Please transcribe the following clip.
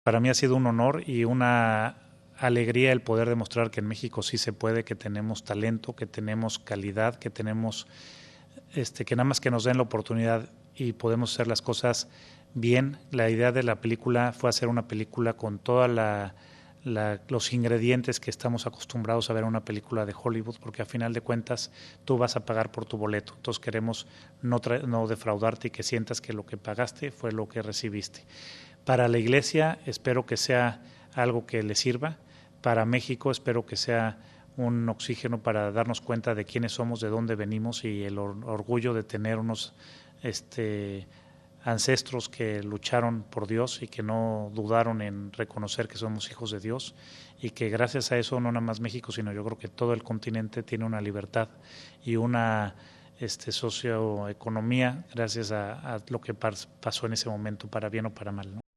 Para mí ha sido un honor y una alegría el poder demostrar que en México sí se puede, que tenemos talento, que tenemos calidad, que tenemos que nada más que nos den la oportunidad y podemos hacer las cosas bien. La idea de la película fue hacer una película con toda los ingredientes que estamos acostumbrados a ver en una película de Hollywood, porque a final de cuentas tú vas a pagar por tu boleto. Entonces queremos no defraudarte y que sientas que lo que pagaste fue lo que recibiste. Para la iglesia espero que sea algo que le sirva. Para México espero que sea un oxígeno para darnos cuenta de quiénes somos, de dónde venimos y el orgullo de tener unos ancestros que lucharon por Dios y que no dudaron en reconocer que somos hijos de Dios y que gracias a eso no nada más México, sino yo creo que todo el continente tiene una libertad y una socioeconomía gracias a lo que pasó en ese momento, para bien o para mal, ¿no?